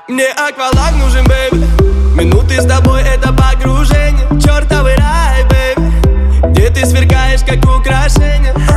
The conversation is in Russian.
Мне акваланг нужен, бэйби. Минуты с тобой — это погружение. Чёртовый рай, бэйби, где ты сверкаешь, как украшение.